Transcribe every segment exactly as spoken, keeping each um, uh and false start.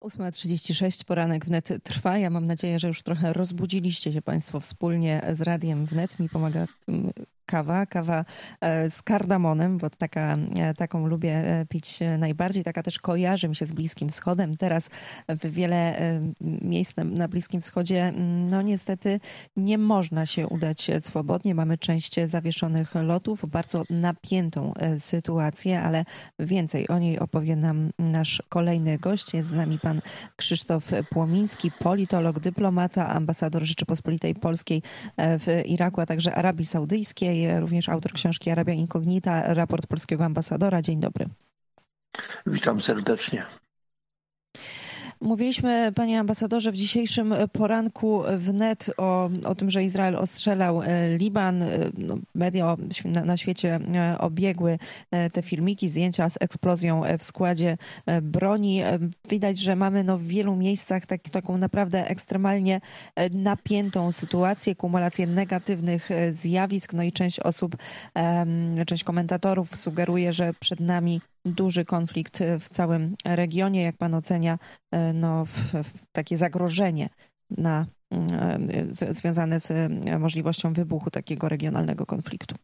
ósma trzydzieści sześć, poranek Wnet trwa. Ja mam nadzieję, że już trochę rozbudziliście się Państwo wspólnie z Radiem Wnet. Mi pomaga kawa, kawa z kardamonem, bo taka, taką lubię pić najbardziej. Taka też kojarzy mi się z Bliskim Wschodem. Teraz w wiele miejsc na, na Bliskim Wschodzie no niestety nie można się udać swobodnie. Mamy część zawieszonych lotów, bardzo napiętą sytuację, ale więcej o niej opowie nam nasz kolejny gość. Jest z nami pan Krzysztof Płomiński, politolog, dyplomata, ambasador Rzeczypospolitej Polskiej w Iraku, a także Arabii Saudyjskiej. Również autor książki Arabia Incognita, raport polskiego ambasadora. Dzień dobry. Witam serdecznie. Mówiliśmy, panie ambasadorze, w dzisiejszym poranku Wnet o, o tym, że Izrael ostrzelał Liban. No, media na, na świecie obiegły te filmiki, zdjęcia z eksplozją w składzie broni. Widać, że mamy no, w wielu miejscach tak, taką naprawdę ekstremalnie napiętą sytuację, kumulację negatywnych zjawisk. No i część osób, część komentatorów sugeruje, że przed nami duży konflikt w całym regionie. Jak pan ocenia no, w, w takie zagrożenie na, z, związane z możliwością wybuchu takiego regionalnego konfliktu?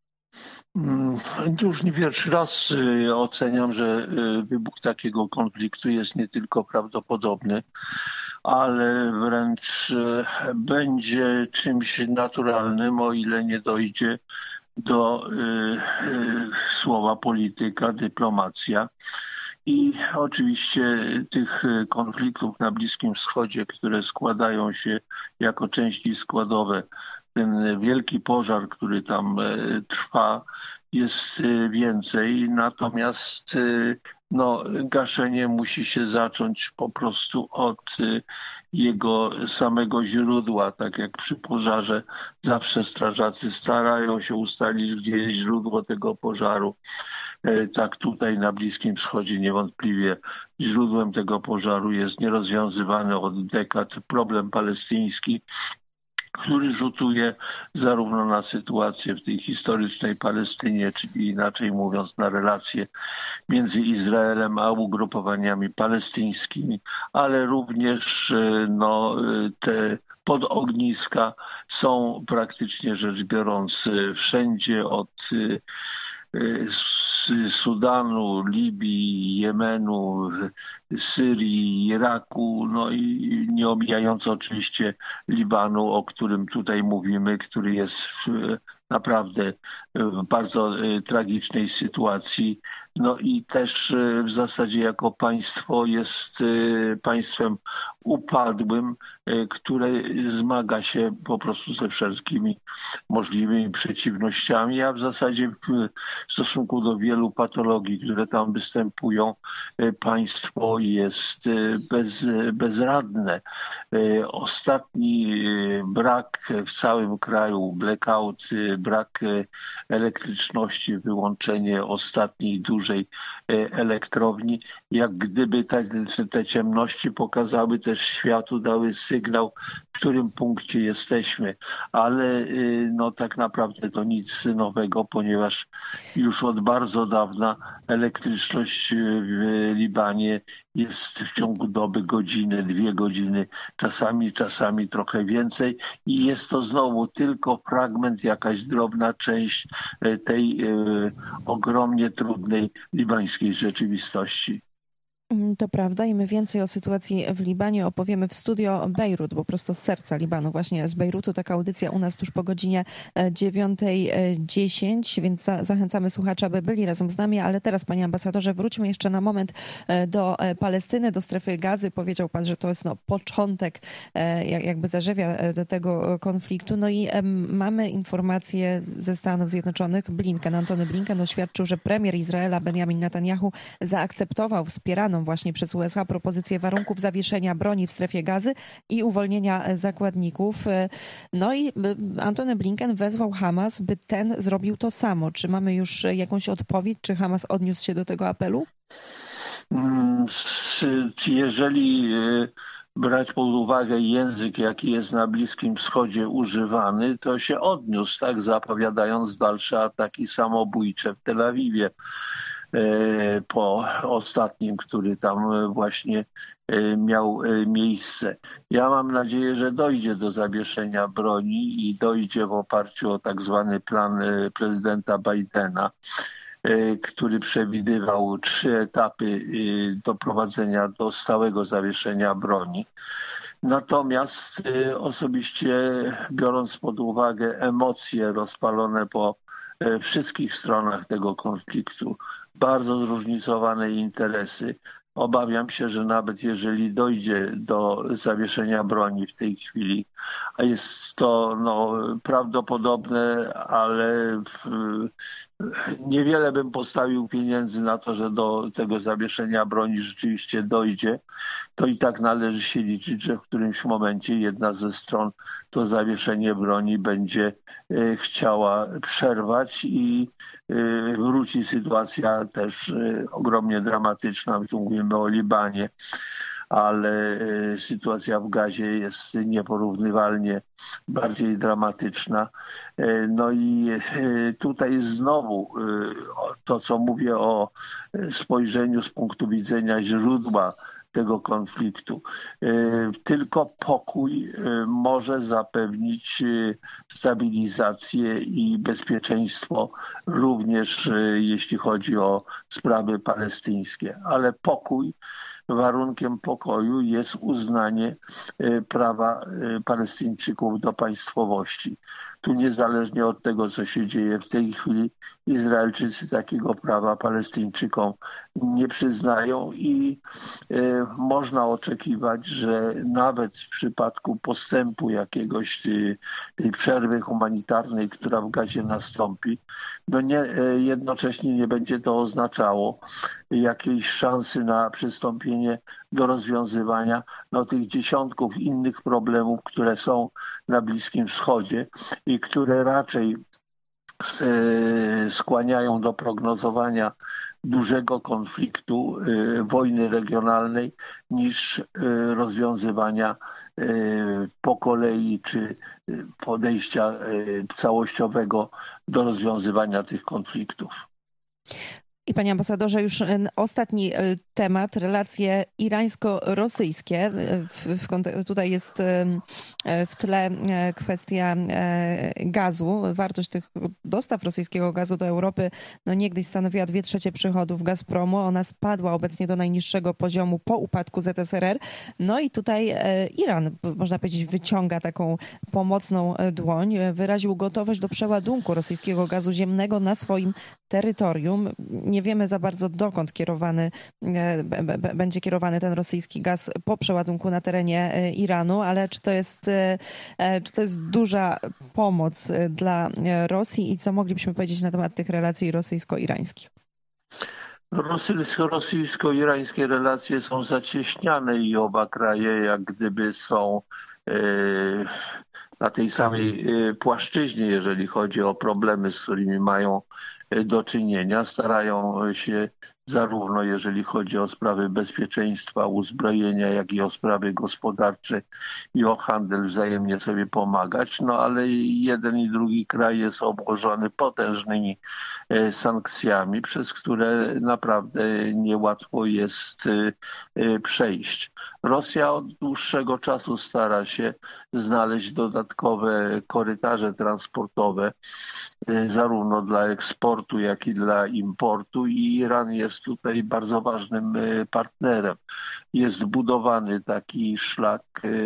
Już nie pierwszy raz oceniam, że wybuch takiego konfliktu jest nie tylko prawdopodobny, ale wręcz będzie czymś naturalnym, o ile nie dojdzie do y, y, słowa polityka, dyplomacja. I oczywiście tych konfliktów na Bliskim Wschodzie, które składają się jako części składowe, ten wielki pożar, który tam trwa, jest więcej. Natomiast no, gaszenie musi się zacząć po prostu od jego samego źródła. Tak jak przy pożarze zawsze strażacy starają się ustalić, gdzie jest źródło tego pożaru. Tak tutaj na Bliskim Wschodzie niewątpliwie źródłem tego pożaru jest nierozwiązywany od dekad problem palestyński, który rzutuje zarówno na sytuację w tej historycznej Palestynie, czyli inaczej mówiąc na relacje między Izraelem a ugrupowaniami palestyńskimi, ale również no, te podogniska są praktycznie rzecz biorąc wszędzie od Sudanu, Libii, Jemenu, Syrii, Iraku, no i nie omijając oczywiście Libanu, o którym tutaj mówimy, który jest w naprawdę w bardzo tragicznej sytuacji. No i też w zasadzie jako państwo jest państwem upadłym, które zmaga się po prostu ze wszelkimi możliwymi przeciwnościami, a w zasadzie w stosunku do wielu patologii, które tam występują, państwo jest bez, bezradne. Ostatni brak w całym kraju, blackout, brak elektryczności, wyłączenie ostatniej dużej elektrowni, jak gdyby te, te ciemności pokazały też światu, dały sygnał, w którym punkcie jesteśmy. Ale no tak naprawdę to nic nowego, ponieważ już od bardzo dawna elektryczność w Libanie jest w ciągu doby godziny, dwie godziny, czasami, czasami trochę więcej i jest to znowu tylko fragment, jakaś drobna część tej e, ogromnie trudnej libańskiej rzeczywistości. To prawda i my więcej o sytuacji w Libanie opowiemy w studio Bejrut, bo prosto z serca Libanu, właśnie z Bejrutu. Taka audycja u nas tuż po godzinie dziewiątej dziesięć, więc za, zachęcamy słuchaczy, aby byli razem z nami. Ale teraz, panie ambasadorze, wróćmy jeszcze na moment do Palestyny, do strefy Gazy. Powiedział pan, że to jest no, początek jakby zarzewia do tego konfliktu. No i mamy informacje ze Stanów Zjednoczonych. Blinken, Antony Blinken oświadczył, że premier Izraela Benjamin Netanyahu zaakceptował wspieraną właśnie przez U S A propozycję warunków zawieszenia broni w strefie Gazy i uwolnienia zakładników. No i Antony Blinken wezwał Hamas, by ten zrobił to samo. Czy mamy już jakąś odpowiedź? Czy Hamas odniósł się do tego apelu? Jeżeli brać pod uwagę język, jaki jest na Bliskim Wschodzie używany, to się odniósł, tak, zapowiadając dalsze ataki samobójcze w Tel Awiwie. Po ostatnim, który tam właśnie miał miejsce. Ja mam nadzieję, że dojdzie do zawieszenia broni i dojdzie w oparciu o tak zwany plan prezydenta Bidena, który przewidywał trzy etapy doprowadzenia do stałego zawieszenia broni. Natomiast osobiście, biorąc pod uwagę emocje rozpalone po wszystkich stronach tego konfliktu, bardzo zróżnicowane interesy, obawiam się, że nawet jeżeli dojdzie do zawieszenia broni w tej chwili, a jest to no, prawdopodobne, ale w, niewiele bym postawił pieniędzy na to, że do tego zawieszenia broni rzeczywiście dojdzie, to i tak należy się liczyć, że w którymś momencie jedna ze stron to zawieszenie broni będzie chciała przerwać i wróci sytuacja też ogromnie dramatyczna. Tu mówimy o Libanie, ale sytuacja w Gazie jest nieporównywalnie bardziej dramatyczna. No i tutaj znowu to, co mówię o spojrzeniu z punktu widzenia źródła tego konfliktu. Tylko pokój może zapewnić stabilizację i bezpieczeństwo, również jeśli chodzi o sprawy palestyńskie. Ale pokój, warunkiem pokoju jest uznanie prawa Palestyńczyków do państwowości. Tu niezależnie od tego, co się dzieje w tej chwili, Izraelczycy takiego prawa Palestyńczykom nie przyznają i y, można oczekiwać, że nawet w przypadku postępu jakiegoś y, tej przerwy humanitarnej, która w Gazie nastąpi, no nie, y, jednocześnie nie będzie to oznaczało jakiejś szansy na przystąpienie do rozwiązywania no, tych dziesiątków innych problemów, które są na Bliskim Wschodzie i które raczej skłaniają do prognozowania dużego konfliktu, wojny regionalnej niż rozwiązywania po kolei czy podejścia całościowego do rozwiązywania tych konfliktów. I panie ambasadorze, już ostatni temat, relacje irańsko-rosyjskie. W, w, tutaj jest w tle kwestia gazu. Wartość tych dostaw rosyjskiego gazu do Europy no niegdyś stanowiła dwie trzecie przychodów Gazpromu. Ona spadła obecnie do najniższego poziomu po upadku Z S R R. No i tutaj Iran, można powiedzieć, wyciąga taką pomocną dłoń. Wyraził gotowość do przeładunku rosyjskiego gazu ziemnego na swoim terytorium. Nie wiemy za bardzo, dokąd kierowany b, b, będzie kierowany ten rosyjski gaz po przeładunku na terenie Iranu, ale czy to jest, czy to jest duża pomoc dla Rosji i co moglibyśmy powiedzieć na temat tych relacji rosyjsko-irańskich? Rosyjsko-irańskie relacje są zacieśniane i oba kraje jak gdyby są na tej samej płaszczyźnie, jeżeli chodzi o problemy, z którymi mają do czynienia. Starają się zarówno jeżeli chodzi o sprawy bezpieczeństwa, uzbrojenia, jak i o sprawy gospodarcze i o handel wzajemnie sobie pomagać. No ale jeden i drugi kraj jest obłożony potężnymi sankcjami, przez które naprawdę niełatwo jest przejść. Rosja od dłuższego czasu stara się znaleźć dodatkowe korytarze transportowe, zarówno dla eksportu, jak i dla importu i Iran jest tutaj bardzo ważnym partnerem. Jest budowany taki szlak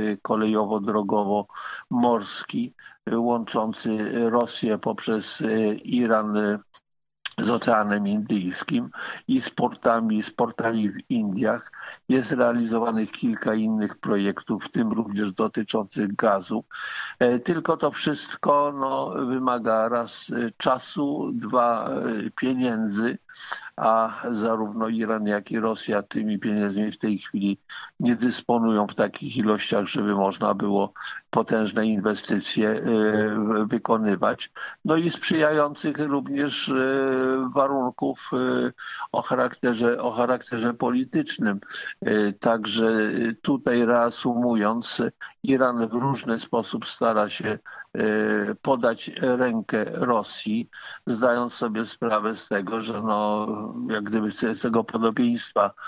kolejowo-drogowo-morski łączący Rosję poprzez Iran z Oceanem Indyjskim i z portami, z portami w Indiach. Jest realizowanych kilka innych projektów, w tym również dotyczących gazu. Tylko to wszystko no, wymaga raz czasu, dwa pieniędzy, a zarówno Iran, jak i Rosja tymi pieniędzmi w tej chwili nie dysponują w takich ilościach, żeby można było potężne inwestycje wykonywać. No i sprzyjających również warunków o charakterze, o charakterze politycznym. Także tutaj reasumując, Iran w różny sposób stara się podać rękę Rosji, zdając sobie sprawę z tego, że no, jak gdyby z tego podobieństwa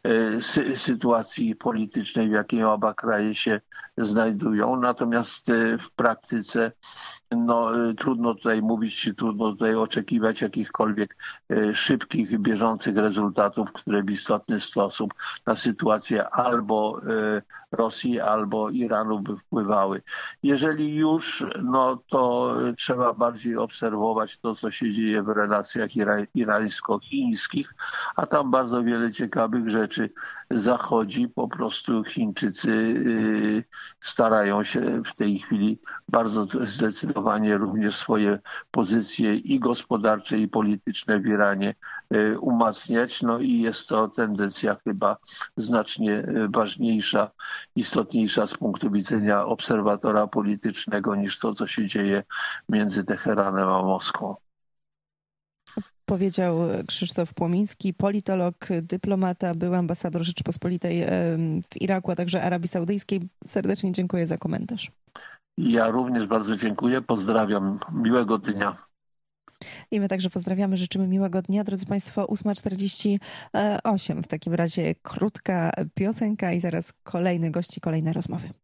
sy sytuacji politycznej, w jakiej oba kraje się znajdują. Natomiast w praktyce no, trudno tutaj mówić, czy trudno tutaj oczekiwać jakichkolwiek szybkich, bieżących rezultatów, które w istotny sposób na sytuację albo Rosji, albo Iranu by wpływały. Jeżeli już, no to trzeba bardziej obserwować to, co się dzieje w relacjach ira irańsko-chińskich, a tam bardzo wiele ciekawych rzeczy zachodzi. Po prostu Chińczycy starają się w tej chwili bardzo zdecydowanie również swoje pozycje i gospodarcze, i polityczne w Iranie umacniać. No i jest to tendencja chyba znacznie ważniejsza, istotniejsza z punktu widzenia obserwatora politycznego niż to, co się dzieje między Teheranem a Moskwą. Powiedział Krzysztof Płomiński, politolog, dyplomata, był ambasador Rzeczypospolitej w Iraku, a także Arabii Saudyjskiej. Serdecznie dziękuję za komentarz. Ja również bardzo dziękuję. Pozdrawiam. Miłego dnia. I my także pozdrawiamy, życzymy miłego dnia. Drodzy Państwo, ósma czterdzieści osiem. W takim razie krótka piosenka i zaraz kolejny gość i kolejne rozmowy.